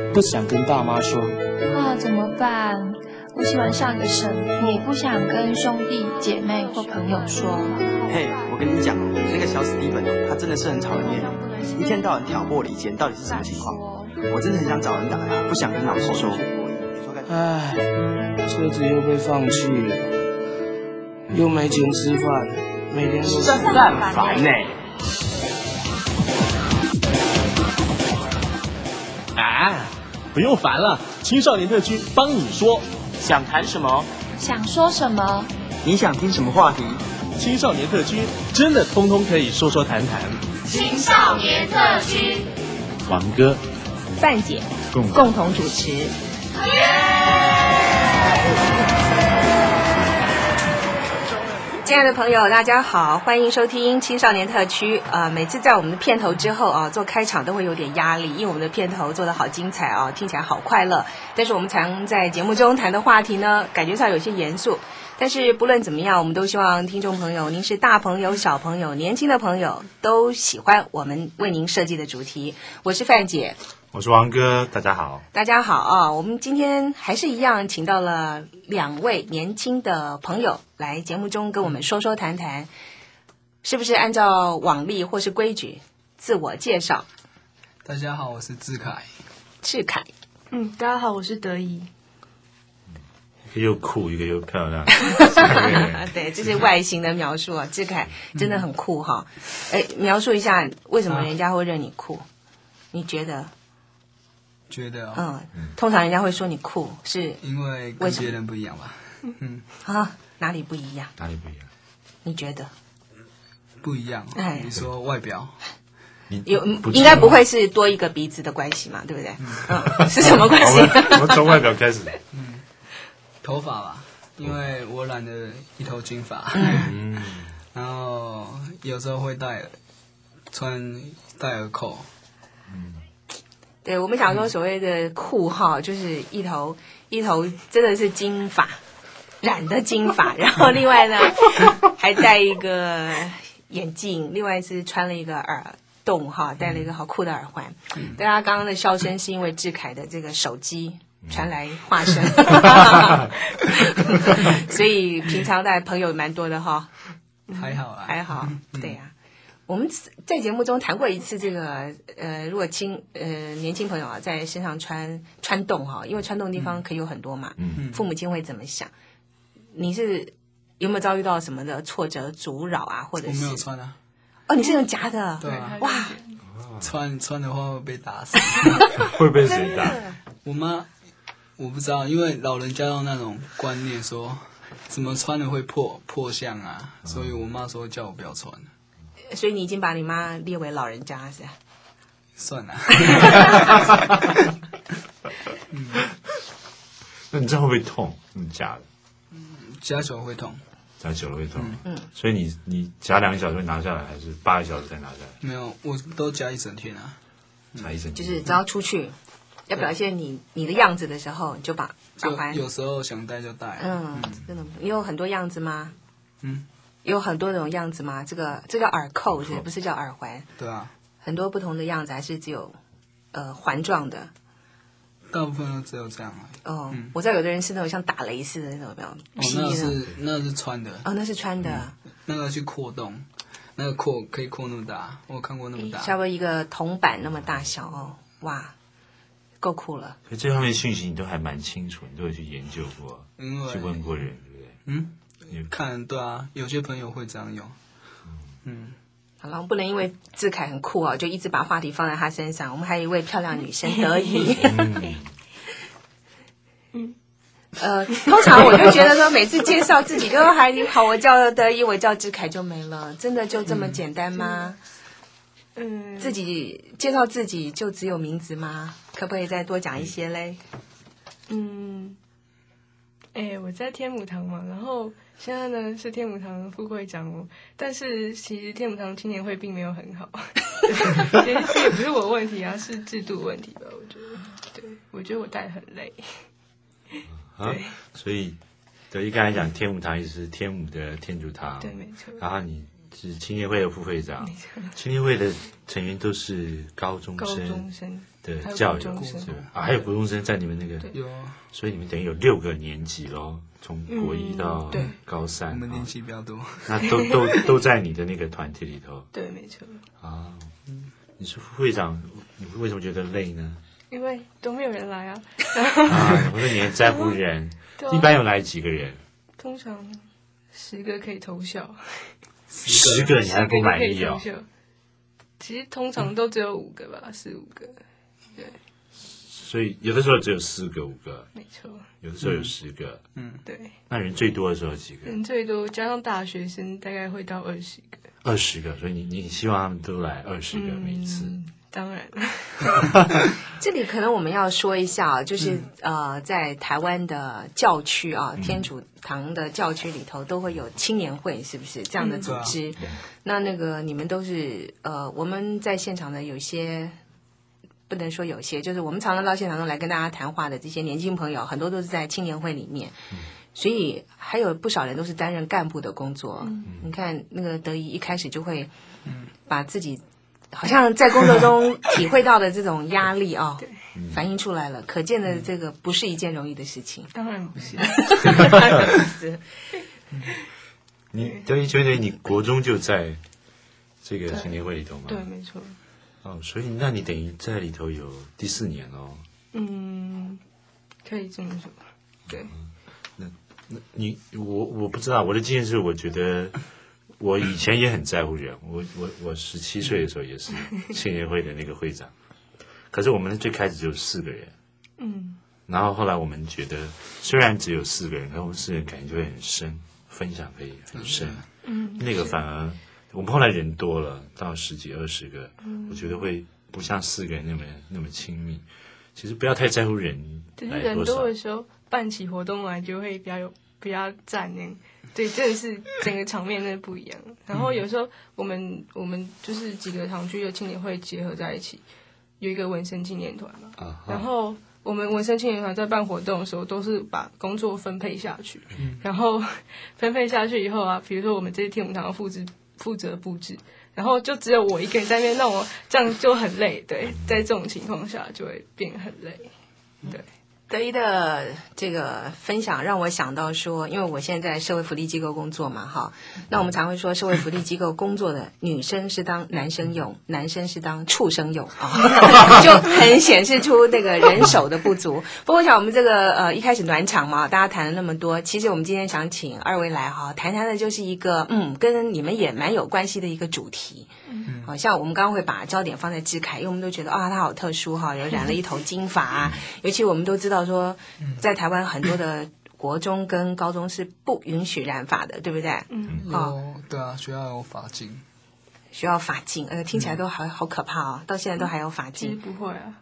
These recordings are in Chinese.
不想跟大妈说。 啊，怎么办？我喜欢上一个神父，不想跟兄弟姐妹或朋友说。 嘿，我跟你讲，那个小史蒂芬他真的是很讨人厌，一天到晚挑拨离间，到底是什么情况？我真的很想找人打呀，不想跟老师说。 唉，车子又被放弃了，又没钱吃饭，每天都是很烦呢。 不用烦了，青少年特区帮你说。 想谈什么？ 想说什么？ 你想听什么话题？ 青少年特区真的通通可以说说谈谈。 青少年特区， 王哥、 范姐共同主持。亲爱的朋友，大家好，欢迎收听青少年特区。每次在我们的片头之后做开场都会有点压力，因为我们的片头做得好精彩听起来好快乐。但是我们常在节目中谈的话题呢，感觉上有些严肃。但是不论怎么样，我们都希望听众朋友，您是大朋友、小朋友、年轻的朋友，都喜欢我们为您设计的主题。我是范姐。 我是王哥，大家好。 大家好我们今天还是一样，请到了2位年轻的朋友来节目中跟我们说说谈谈，是不是按照往例或是规矩自我介绍？ 大家好，我是志凯。 志凯。 大家好，我是德怡。 一个又酷，一个又漂亮。 对，这是外形的描述志凯真的很酷描述一下为什么人家会认你酷？你觉得通常人家会说你酷，是因为跟别人不一样吧？ 哪里不一样？ 哪里不一样？ 你觉得不一样？你说外表， 应该不会是多一个鼻子的关系嘛？对不对？是什么关系？ 我们从外表开始。 头发吧，因为我染了一头金发，然后有时候会穿戴耳扣。 对，我们想说所谓的酷就是一头真的是金发，染的金发，然后另外呢还戴一个眼镜，另外是穿了一个耳洞戴了一个好酷的耳环。大家刚刚的笑声是因为志凯的这个手机传来话声，所以平常的朋友蛮多的还好啦， 还好，对呀。我们在节目中谈过一次这个如果年轻朋友在身上穿洞因为穿洞的地方可以有很多嘛，父母亲会怎么想？你是有没有遭遇到什么的挫折阻扰或者是？ 我没有穿啊。 你是用夹的？ 对啊。 哇， 穿的话会被打死。 会被谁打？ 我妈，我不知道，因为老人家有那种观念说，怎么穿了会破相所以我妈说叫我不要穿。 所以你已经把你妈列为老人家是吧？ 算了。 那你这样会不会痛？你夹的？ 夹久了会痛。 夹久了会痛。所以你夹2个小时会拿下来，还是8个小时才拿下来？ 没有，我都夹一整天夹一整天。 就是只要出去要表现你的样子的时候，你就把环。 有时候想戴就戴。 真的。你有很多样子吗？有很多种样子吗？这叫耳扣，不是叫耳环？ 对啊， 很多不同的样子，还是只有环状的？ 大部分都只有这样我知道有的人是那种像打雷似的那种，有没有？ 那是穿的。 那是穿的。 那个去扩洞，那个扩可以扩那么大，我有看过那么大， 差不多一个铜板那么大小哇，够酷了。 可这方面讯息你都还蛮清楚，你都会去研究过，去问过人，对不对？ 看，对啊，有些朋友会这样用。 好了，不能因为志凯很酷就一直把话题放在他身上。我们还有一位漂亮女生德怡。通常我就觉得说，每次介绍自己就说还好，我叫德怡，我叫志凯就没了，真的就这么简单吗？自己介绍自己就只有名字吗？可不可以再多讲一些嘞？ 我在天母堂嘛，然后现在呢是天母堂副会长但是其实天母堂青年会并没有很好，这也不是我问题是制度问题吧？我觉得，对，我觉得我带得很累。对， 所以对，刚才讲天母堂意思是天母的天主堂， 对，没错。 然后你是青年会的副会长，青年会的成员都是高中生， 的教友还有国中生在你们那个有， 所以你们等于有6个年级咯，从国1到高3。 我们年纪比较多， 那都在你的那个团体里头。 对，没错。 啊，你是副会长，你为什么觉得累呢？ 因为都没有人来啊。 我说你很在乎人，一般有来几个人？ 通常10个可以投效。 10个你还不满意哦？ 其实通常都只有5个吧，4、5个。对。 所以有的时候只有4个、5个。 没错。 有的时候有10个。 对。 那人最多的时候几个？ 人最多加上大学生大概会到20个。 20个，所以你希望他们都来20个每一次。 当然。 这里可能我们要说一下，就是在台湾的教区啊，天主堂的教区里头都会有青年会，是不是这样的组织？那个你们都是我们在现场的有些，不能说有些，就是我们常常到现场中来跟大家谈话的这些年轻朋友，很多都是在青年会里面，所以还有不少人都是担任干部的工作。你看那个德仪一开始就会把自己好像在工作中体会到的这种压力啊，反映出来了，可见的这个不是一件容易的事情。 当然不是。 你德仪觉得你国中就在这个青年会里头吗？ 对，没错。 所以那你等于在里头有第4年哦。 可以这么说。对。 我不知道，我的经验是，我觉得我以前也很在乎人，我17岁的时候也是青年会的那个会长，可是我们最开始只有4个人，然后后来我们觉得虽然只有4个人，可我们4个人感觉就会很深，分享可以很深，那个反而我们后来人多了，到10几20个，我觉得会不像4个人那么亲密。其实不要太在乎人来多少， 人多的时候办起活动来就会比较赞那样。对，真的是整个场面真的不一样。然后有时候我们就是几个堂区的青年会结合在一起，有一个文生青年团嘛。然后我们文生青年团在办活动的时候，都是把工作分配下去。然后分配下去以后啊，比如说我们这些天母堂负责布置，然后就只有我一个人在那边弄，这样就很累。对，在这种情况下就会变很累。对。 德仪的这个分享让我想到说，因为我现在在社会福利机构工作嘛，哈，那我们常会说社会福利机构工作的女生是当男生用，男生是当畜生用啊，就很显示出那个人手的不足。不过我想我们这个一开始暖场嘛，大家谈了那么多，其实我们今天想请2位来哈，谈谈的就是一个跟你们也蛮有关系的一个主题。好像我们刚刚会把焦点放在志凯，因为我们都觉得他好特殊哈，有染了一头金发尤其我们都知道说，在台湾很多的国中跟高中是不允许染发的，对不对？ 对啊，学校有发镜， 学校发镜，听起来都好可怕哦，到现在都还有发镜。 其实不会啊，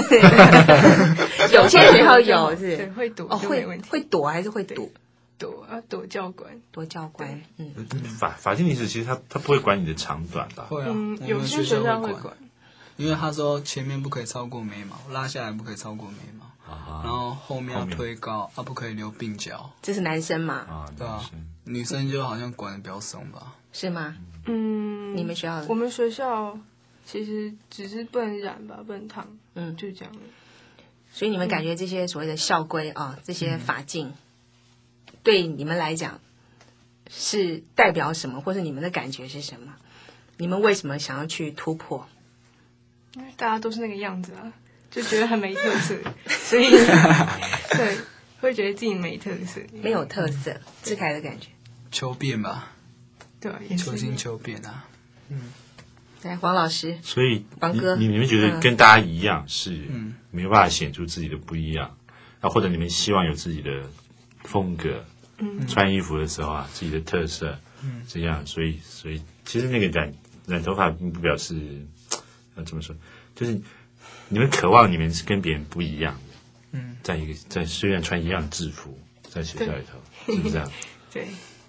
有些学校有是， 对，会躲会躲还是会躲？ 躲教官， 躲教官。 法定历史其实他不会管你的长短吧？ 会啊， 有些学校会管， 因为他说前面不可以超过眉毛，拉下来不可以超过眉毛，然后后面要推高，不可以留鬓角。 这是男生嘛？ 对啊，女生就好像管得比较松吧？ 是吗？你们学校？ 我们学校其实只是不能染吧，不能烫，就是这样。 所以你们感觉这些所谓的校规这些法禁。对你们来讲是代表什么，或者你们的感觉是什么？你们为什么想要去突破？ 因为大家都是那个样子啊，就觉得很没特色，所以对，会觉得自己没特色， 没有特色。志凯的感觉， 求变吧， 对， 求新求变啊。 来，黄老师， 所以黄哥， 你们觉得跟大家一样是没有办法显出自己的不一样或者你们希望有自己的风格？穿衣服的时候自己的特色，这样，所以其实那个染头发并不表示怎么说，就是你们渴望你们是跟别人不一样的，在虽然穿一样制服，在学校里头，是不是这样？ 对，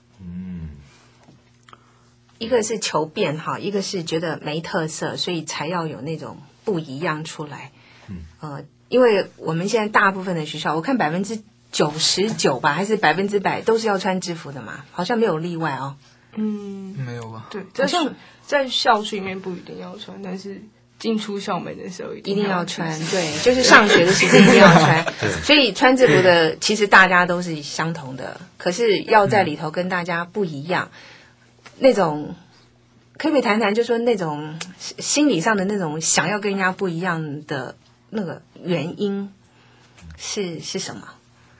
一个是求变一个是觉得没特色，所以才要有那种不一样出来。因为我们现在大部分的学校，我看99%吧，还是100%都是要穿制服的嘛？好像没有例外没有吧？ 对，好像在校区里面不一定要穿，但是进出校门的时候一定要穿，对，就是上学的时间一定要穿。所以穿制服的其实大家都是相同的，可是要在里头跟大家不一样，那种可不可以谈谈，就说那种心理上的那种想要跟人家不一样的那个原因是什么？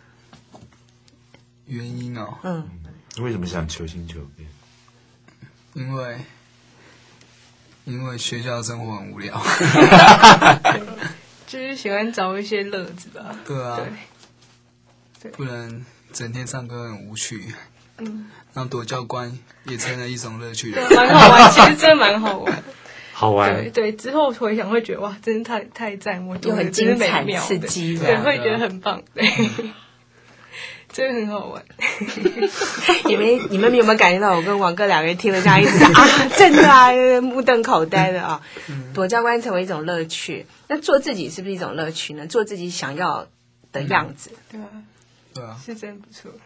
原因哦， 为什么想求新求变？ 因为学校生活很无聊， 就是喜欢找一些乐子吧。 对啊，对，不然整天上课很无趣。然后躲教官也成了一种乐趣。 对，蛮好玩，其实真的蛮好玩。 好玩。 对，之后回想会觉得哇，真的太赞，我又很精彩刺激， 对，会觉得很棒，对。真的很好玩。 你们有没有感觉到我跟王哥两个人听了这样一直啊，真的啊，目瞪口呆的啊。躲教官成为一种乐趣，那做自己是不是一种乐趣呢？做自己想要的样子， 对啊， 是真不错。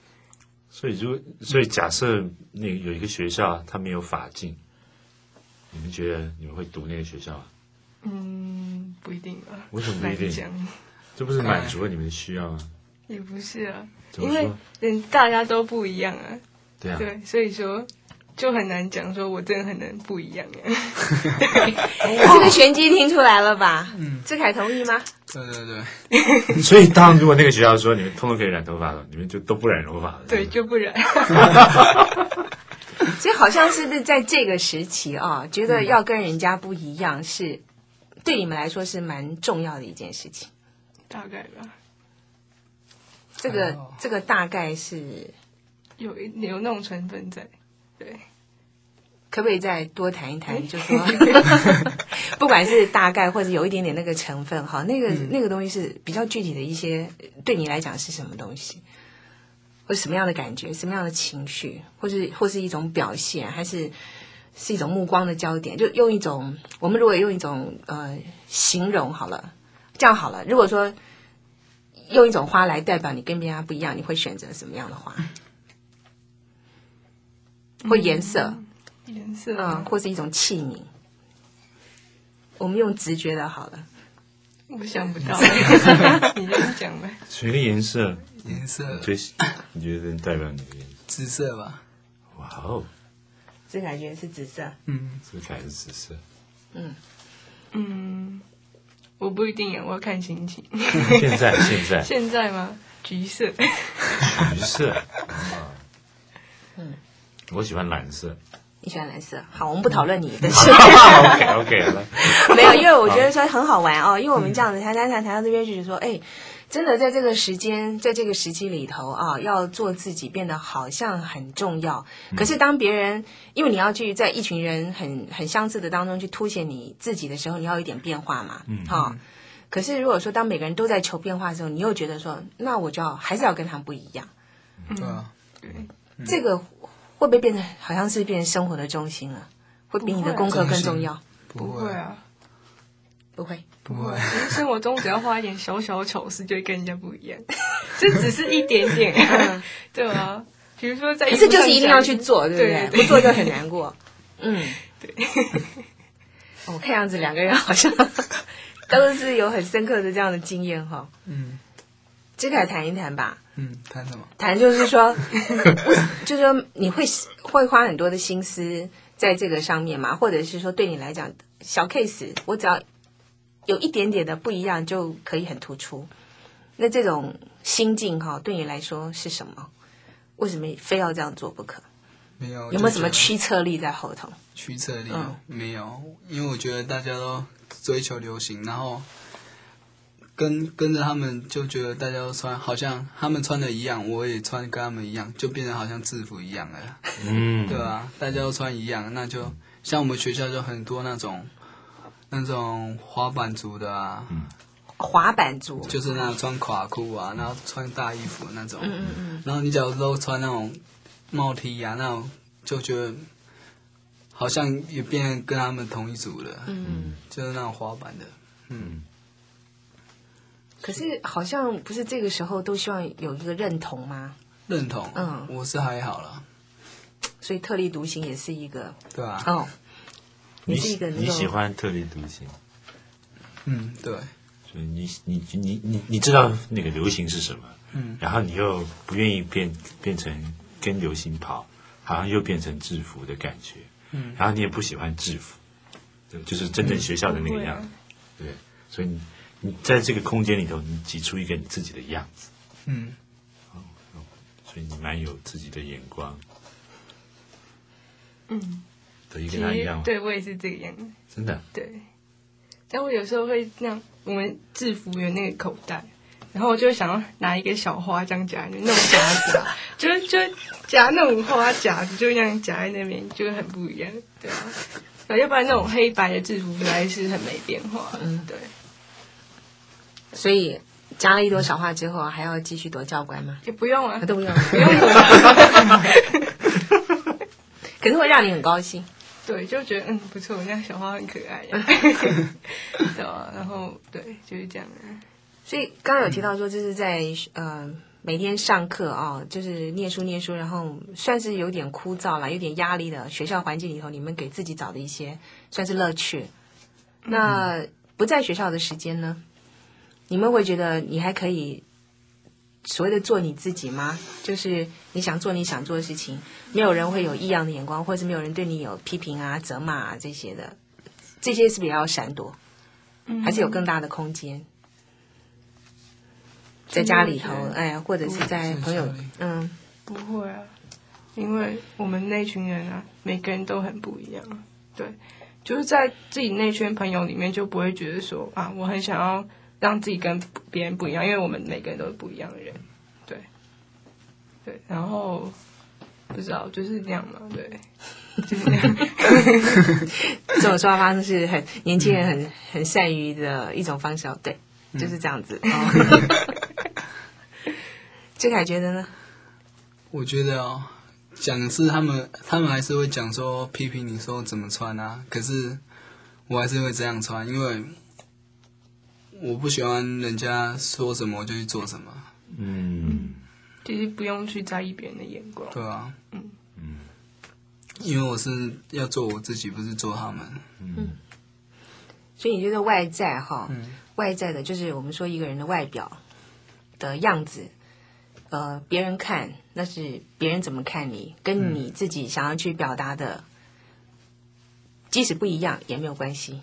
所以假设那有一个学校它没有法禁，你们觉得你们会读那个学校啊？ 不一定吧。 为什么不一定？这不是满足了你们的需要吗？ 也不是啊，因为大家都不一样啊。 对啊。 对，所以说就很难讲说我真的很能不一样啊。 这个玄机听出来了吧？志凯同意吗？ 对。 所以当如果那个学校说你们通通可以染头发了，你们就都不染头发了。 对，就不染。 所以好像是不是在这个时期啊，觉得要跟人家不一样是对你们来说是蛮重要的一件事情。 大概吧。 这个大概是有那种成分在，对。 可不可以再多谈一谈？就说不管是大概或者有一点点那个成分哈，那个东西是比较具体的一些，对你来讲是什么东西，或什么样的感觉，什么样的情绪，或是一种表现，还是一种目光的焦点？就用一种，我们如果用一种形容好了，这样好了，如果说用一种花来代表你跟别人不一样，你会选择什么样的花？或颜色？ 颜色或是一种器皿。我们用直觉的好了。 我想不到，你先讲呗。 谁的颜色？你觉得代表你的颜色？ 紫色吧。 哇哦！ 这感觉是紫色。 这感觉是紫色。 我不一定啊，我要看心情。 现在吗？橘色。 橘色。我喜欢蓝色。 你喜欢蓝色？好，我们不讨论你的事。 OK 了。 没有，因为我觉得说很好玩哦，因为我们这样子谈到这边就是说，真的在这个时间，在这个时期里头啊，要做自己变得好像很重要。可是当别人，因为你要去在一群人很相似的当中去凸显你自己的时候，你要有一点变化嘛，可是如果说当每个人都在求变化的时候，你又觉得说，那我就还是要跟他们不一样。这个会不会变成好像是变成生活的中心了？会比你的功课更重要？ 不会啊， 不会。 生活中只要花一点小小的巧思，就会跟人家不一样。这只是一点点，对啊。比如说在，可是就是一定要去做，对不对？不做就很难过。 对。 我看样子两个人好像都是有很深刻的这样的经验哈。这个谈一谈吧。 谈什么？ 谈就是说，就是说你会花很多的心思在这个上面嘛，或者是说对你来讲小 case， 我只要有一点点的不一样就可以很突出。那这种心境哈，对你来说是什么？为什么非要这样做不可？ 有没有什么驱策力在后头？ 驱策力没有，因为我觉得大家都追求流行，然后跟着他们就觉得大家都穿，好像他们穿的一样，我也穿跟他们一样，就变成好像制服一样了。对吧？大家都穿一样，那就像我们学校就很多那种滑板族的啊。 滑板族就是那种穿垮裤啊，然后穿大衣服那种。然后你假如都穿那种帽 T 啊，那种就觉得好像也变跟他们同一组了。就是那种滑板的。 可是好像不是这个时候都希望有一个认同吗？ 认同，我是还好了。 所以特立独行也是一个， 对啊。 你是一个你喜欢特立独行。 对。 所以你知道那个流行是什么，然后你又不愿意变成跟流行跑，好像又变成制服的感觉，然后你也不喜欢制服，就是真正学校的那个样子，对，所以你在这个空间里头，你挤出一个你自己的样子，所以你蛮有自己的眼光，都跟他一样， 对我也是这个样子， 真的， 对。但我有时候会那样，我们制服有那个口袋，然后我就想要拿一个小花这样夹那种夹子啊，就夹那种花夹子，就那样夹在那边，就很不一样，对啊。要不然那种黑白的制服实在是很没变化，对。 所以夹了一朵小花之后，还要继续躲教官吗？ 也不用啊， 都不用， 不用。 可是会让你很高兴。 对，就觉得不错，那小花很可爱呀，对啊，然后对，就是这样。 所以刚刚有提到说，就是在每天上课啊，就是念书，然后算是有点枯燥了，有点压力的学校环境里头，你们给自己找的一些算是乐趣。那不在学校的时间呢，你们会觉得你还可以所谓的做你自己吗？就是你想做你想做的事情，没有人会有异样的眼光，或者是没有人对你有批评啊、责骂啊这些的，这些是比较闪躲，还是有更大的空间？在家里头，或者是在朋友， 不会啊，因为我们那群人啊，每个人都很不一样，对，就是在自己那圈朋友里面，就不会觉得说啊，我很想要让自己跟别人不一样，因为我们每个人都是不一样的人，对，然后不知道就是这样嘛，对，就是这样。 这种说话方式是很年轻人很善于的一种方式，对，就是这样子。志凯觉得呢？ 我觉得讲的是他们还是会讲说批评你说怎么穿啊，可是我还是会这样穿，因为我不喜欢人家说什么我就去做什么。 其实不用去在意别人的眼光。 对啊。因为我是要做我自己，不是做他们。 所以你觉得外在外在的就是我们说一个人的外表的样子，别人看那是别人怎么看你，跟你自己想要去表达的，即使不一样也没有关系。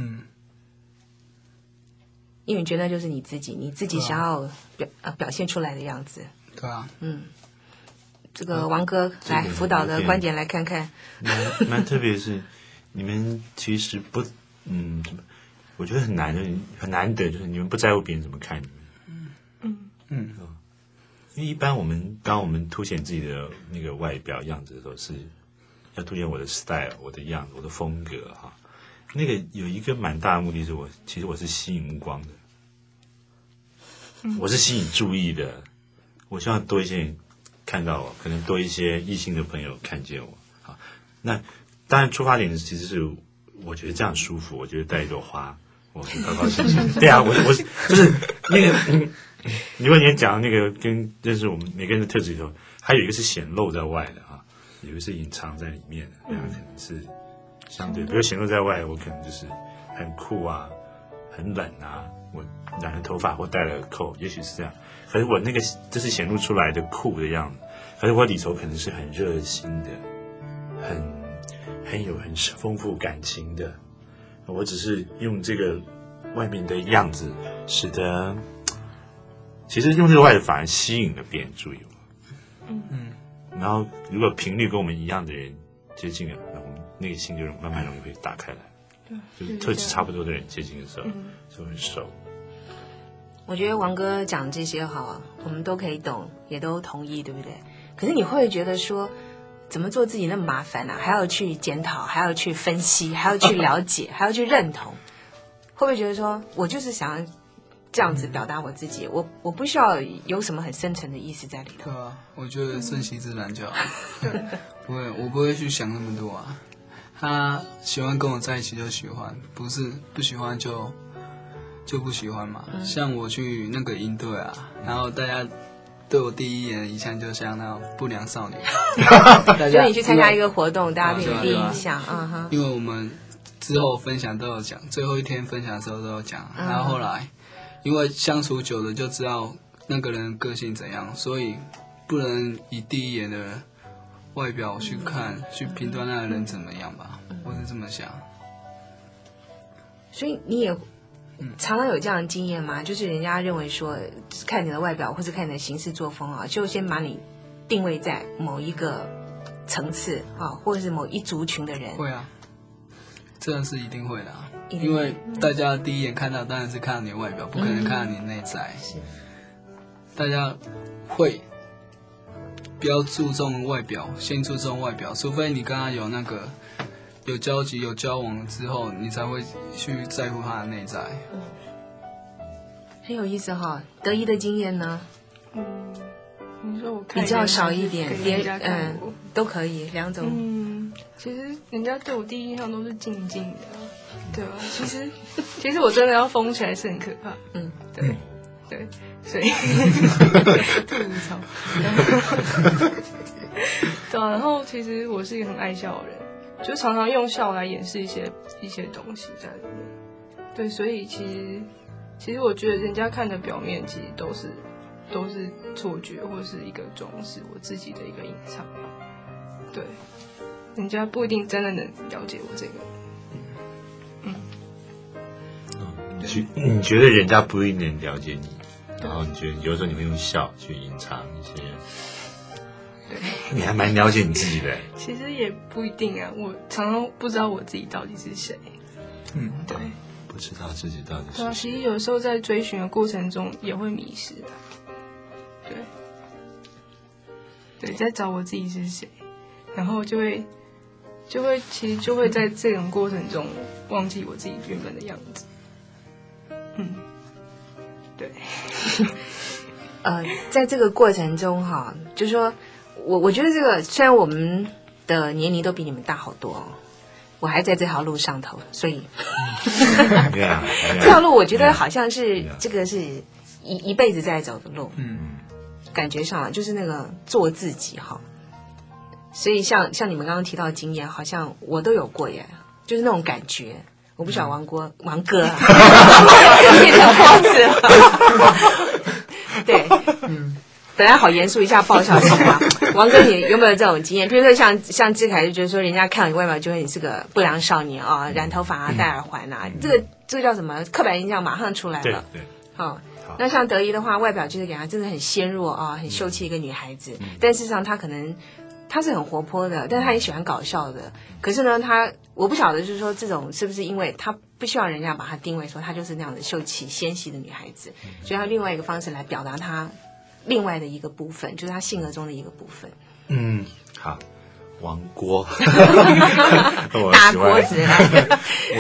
因为你觉得就是你自己想要表现出来的样子。 对啊。 这个王哥来辅导的观点来看看。 蛮特别的是，你们其实不，我觉得很难得，就是你们不在乎别人怎么看你们。因为一般当我们凸显自己的那个外表样子的时候，是要凸显我的 style、我的样子、我的风格哈。那个有一个蛮大的目的是其实我是吸引目光的，我是吸引注意的，我希望多一些人看到我，可能多一些异性的朋友看见我。好，那当然出发点其实是我觉得这样舒服，我觉得带一朵花，我很高高兴兴。对啊，我就是那个如果你讲那个跟认识我们每个人的特质里头，还有一个是显露在外的哈，有一个是隐藏在里面的，那可能是相对，比如显露在外，我可能就是很酷啊，很冷啊，我染了头发或戴了扣，也许是这样。可是我那个就是显露出来的酷的样子，可是我里头可能是很热心的，很有很丰富感情的。我只是用这个外面的样子，使得其实用这个外反而吸引了别人注意我。然后如果频率跟我们一样的人接近了，那我们那个心就慢慢容易会打开来。就是特质差不多的人接近的时候，就很熟。 我觉得王哥讲这些我们都可以懂，也都同意，对不对？可是你会不会觉得说，怎么做自己那么麻烦啊？还要去检讨，还要去分析，还要去了解，还要去认同，会不会觉得说我就是想要这样子表达我自己，我不需要有什么很深层的意思在里头？ 对啊，我觉得顺其自然就好。我不会去想那么多啊。他喜欢跟我在一起就喜欢，不是不喜欢就不喜欢嘛。像我去那个营队啊，然后大家对我第一眼的印象就像那种不良少女。 所以你去参加一个活动，大家对你第一印象， 因为我们之后分享都有讲，最后一天分享的时候都有讲。然后后来因为相处久了就知道那个人个性怎样，所以不能以第一眼的外表去看，去评断那个人怎么样吧，我是这么想。 所以你也常常有这样的经验吗？就是人家认为说，看你的外表或者看你的行事作风啊，就先把你定位在某一个层次啊，或者是某一族群的人。 会啊，这是一定会的啊，因为大家第一眼看到当然是看到你的外表，不可能看到你的内在。大家会比较注重外表，先注重外表，除非你跟他有那个有交集、有交往之后，你才会去在乎他的内在。 很有意思哈。德一的经验呢？ 你说我看比较少一点， 人家看我都可以两种。 其实人家对我第一印象都是静静的，对吧？其实我真的要疯起来是很可怕。对，所以吐槽。对啊，然后其实我是一个很爱笑的人，就常常用笑来掩饰一些东西在里面。对，所以其实我觉得人家看的表面其实都是错觉或是一个装饰，我自己的一个隐藏。对，人家不一定真的能了解我这个人。 你觉得人家不一定能了解你，然后你觉得有时候你会用笑去隐藏一些。 对， 你还蛮了解你自己的。 其实也不一定啊，我常常不知道我自己到底是谁。对， 不知道自己到底是谁。 对啊，其实有时候在追寻的过程中也会迷失的。对，在找我自己是谁，然后就会其实就会在这种过程中忘记我自己原本的样子。对。 在这个过程中哈，就是说我觉得这个虽然我们的年龄都比你们大好多哦，我还在这条路上头，所以这条路我觉得好像是这个是一辈子在走的路。感觉上就是那个做自己哈，所以像你们刚刚提到的经验，好像我都有过耶，就是那种感觉。我不晓得王哥变成包子了。对，本来好严肃一下爆笑起来。王哥，你有没有这种经验？比如说像志凯就觉得说，人家看你外表就会你是个不良少年啊，染头发啊，戴耳环啊，这个叫什么？刻板印象马上出来了。 对， 好。那像德一的话，外表就是给她真的很纤弱啊，很秀气一个女孩子。但事实上，她是很活泼的，但是她也喜欢搞笑的。可是呢，我不晓得就是说这种是不是因为她不希望人家把她定位说她就是那样的秀气纤细的女孩子，所以她另外一个方式来表达她另外的一个部分，就是她性格中的一个部分。 好，王锅， 大锅子来。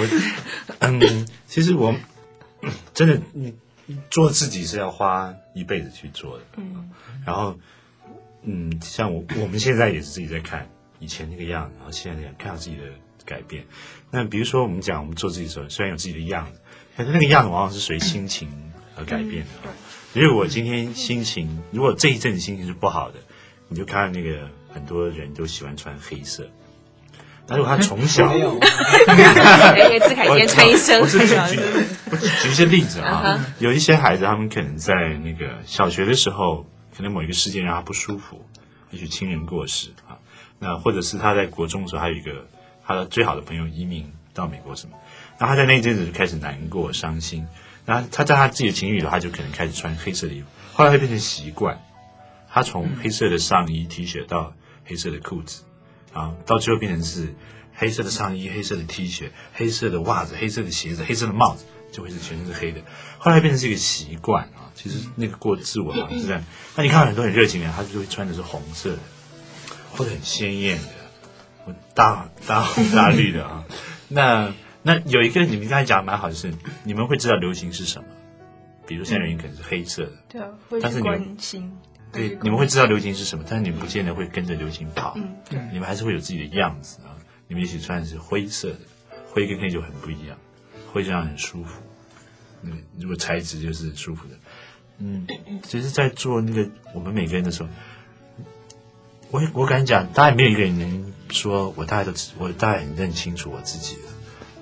其实我真的做自己是要花一辈子去做的。然后像我们现在也是自己在看以前那个样子，然后现在看到自己的改变。那比如说我们做自己的时候，虽然有自己的样子，可是那个样子往往是随心情而改变的。如果我今天心情，如果这一阵子心情是不好的，你就看到那个很多人都喜欢穿黑色。但如果他从小， 志凯今天穿一身， 我举一些例子啊，有一些孩子他们可能在那个小学的时候，可能某一个事件让他不舒服，也许亲人过世啊，那或者是他在国中的时候，还有一个他的最好的朋友移民到美国什么，那他在那一阵子就开始难过伤心，那他在他自己的情绪里头，他就可能开始穿黑色的衣服，后来会变成习惯，他从黑色的上衣 T 恤到黑色的裤子。到最后变成是黑色的上衣、黑色的 T 恤、黑色的袜子、黑色的鞋子、黑色的帽子，就会是全身是黑的。后来变成是一个习惯啊。其实那个过自我嘛是这样。那你看很多很热情的人，他就会穿的是红色的，或者很鲜艳的，大红大绿的啊。那有一个你们刚才讲的蛮好的是，你们会知道流行是什么，比如现在流行可能是黑色的， 对啊，会去关心。 对，你们会知道流行是什么，但是你们不见得会跟着流行跑。你们还是会有自己的样子啊。你们也许穿的是灰色的，灰跟黑就很不一样，灰就让人很舒服。如果材质就是舒服的。其实，在做那个我们每个人的时候，我敢讲，大概没有一个人能说我大概很认清楚我自己了。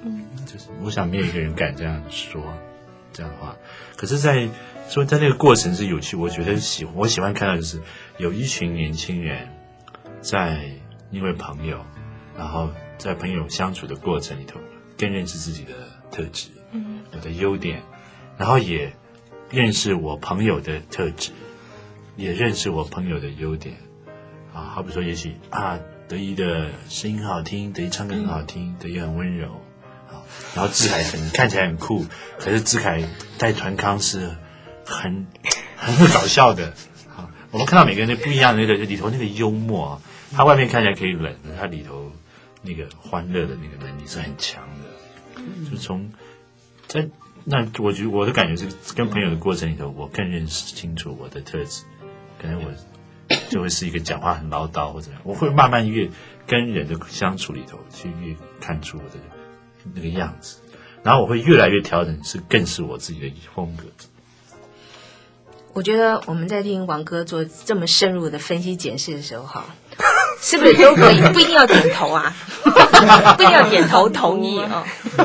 就是我想没有一个人敢这样说这样的话。可是在那个过程是有趣，我觉得我喜欢看到就是有一群年轻人因为朋友，然后在朋友相处的过程里头更认识自己的特质，我的优点，然后也认识我朋友的特质，也认识我朋友的优点啊，好比说也许德一的声音很好听，德一唱歌很好听，德一很温柔啊，然后志凯看起来很酷，可是志凯带团康是很会搞笑的啊。我们看到每个人的不一样的那个里头那个幽默啊，他外面看起来可以冷，他里头那个欢乐的那个能力是很强的。就是我觉得我的感觉是跟朋友的过程里头，我更认识清楚我的特质，可能我就会是一个讲话很唠叨或者我会慢慢越跟人的相处里头去越看出我的那个样子，然后我会越来越调整，更是我自己的风格。 我觉得我们在听王哥做这么深入的分析解释的时候，是不是都可以？不一定要点头啊，不一定要点头同意哦。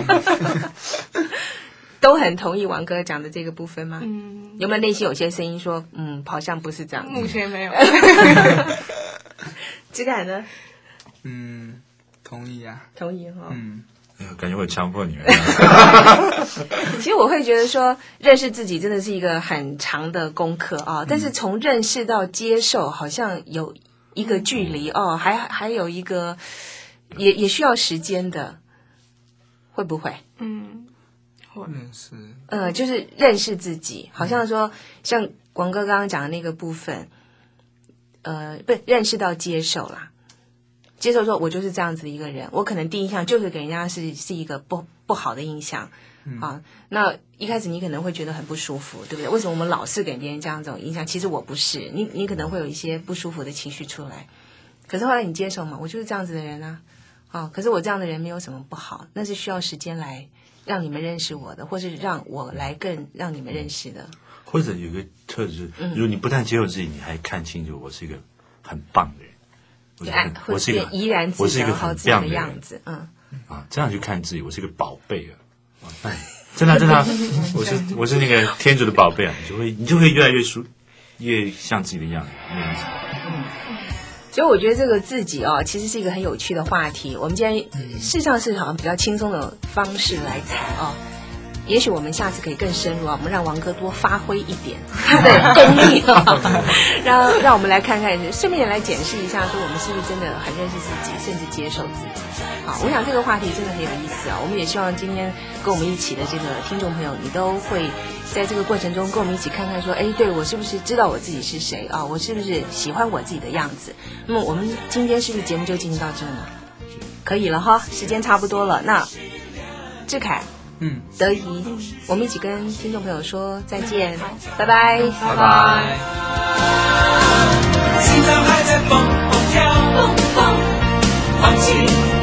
都很同意王哥讲的这个部分吗？有没有内心有些声音说，好像不是这样？ 目前没有。 志凯呢？ 同意啊。 同意哈。 感觉我强迫你们。 其实我会觉得说，认识自己真的是一个很长的功课啊。但是从认识到接受，好像有一个距离哦，还有一个也需要时间的，会不会？ 认识， 就是认识自己，好像说像王哥刚刚讲的那个部分，不认识到接受啦，接受说我就是这样子的一个人，我可能第一印象就是给人家是一个不好的印象啊。那一开始你可能会觉得很不舒服，对不对？为什么我们老是给别人这样这种印象？其实我不是，你可能会有一些不舒服的情绪出来，可是后来你接受嘛，我就是这样子的人啊，可是我这样的人没有什么不好，那是需要时间来让你们认识我的，或是让我来更让你们认识的。 或者有个特质，如果你不但接受自己，你还看清楚我是一个很棒的人，我是一个怡然自得好自己的样子， 这样去看自己，我是一个宝贝啊！真的，我是那个天主的宝贝啊！你就会越来越像自己的样子。 所以我觉得这个自己其实是一个很有趣的话题。我们今天事实上是好像比较轻松的方式来谈也许我们下次可以更深入我们让王哥多发挥一点他的功力让我们来看看，顺便来检视一下，说我们是不是真的很认识自己，甚至接受自己。好，我想这个话题真的很有意思我们也希望今天跟我们一起的这个听众朋友，你都会在这个过程中跟我们一起看看说，对，我是不是知道我自己是谁我是不是喜欢我自己的样子。那么我们今天是不是节目就进行到这呢？可以了时间差不多了。那志凯德仪，我们一起跟听众朋友说再见，拜拜， 拜拜。心脏还在蹦蹦跳，蹦蹦，放弃。